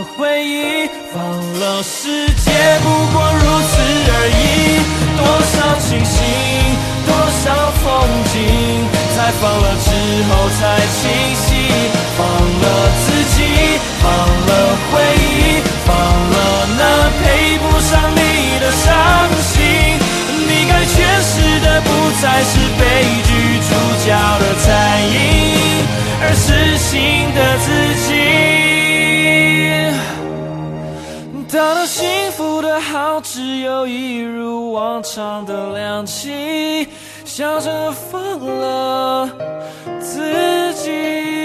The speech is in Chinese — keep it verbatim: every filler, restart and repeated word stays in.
回忆，放了世界不过如此而已。多少清醒，多少风景，在放了之后才清晰。放了自己，放了回忆，放了那配不上你的伤心。你该诠释的不再是悲剧主角的残影，而是新的自己。到了幸福的好，只有一如往常的亮起，笑着放了自己。